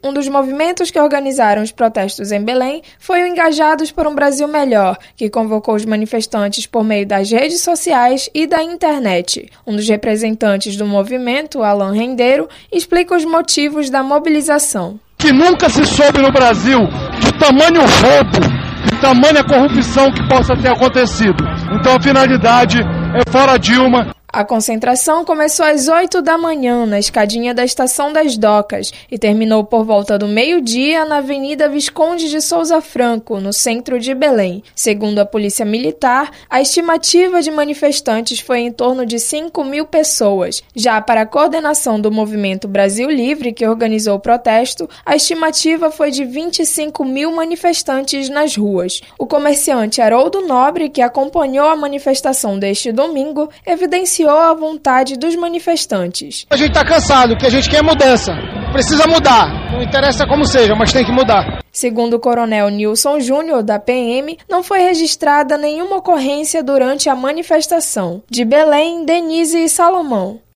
Um dos movimentos que organizaram os protestos em Belém foi o Engajados por um Brasil Melhor, que convocou os manifestantes por meio das redes sociais e da internet. Um dos representantes do movimento, Alan Rendeiro, explica os motivos da mobilização. Que nunca se soube no Brasil de tamanho roubo, de tamanha corrupção que possa ter acontecido. Então a finalidade é fora Dilma. A concentração começou às 8 da manhã na escadinha da Estação das Docas e terminou por volta do meio-dia na Avenida Visconde de Souza Franco, no centro de Belém. Segundo a Polícia Militar, a estimativa de manifestantes foi em torno de 5.000 pessoas. Já para a coordenação do Movimento Brasil Livre, que organizou o protesto, a estimativa foi de 25.000 manifestantes nas ruas. O comerciante Haroldo Nobre, que acompanhou a manifestação deste domingo, evidenciou a vontade dos manifestantes. A gente está cansado, que a gente quer mudança. Precisa mudar. Não interessa como seja, mas tem que mudar. Segundo o coronel Nilson Júnior, da PM, não foi registrada nenhuma ocorrência durante a manifestação. De Belém, Denise e Salomão.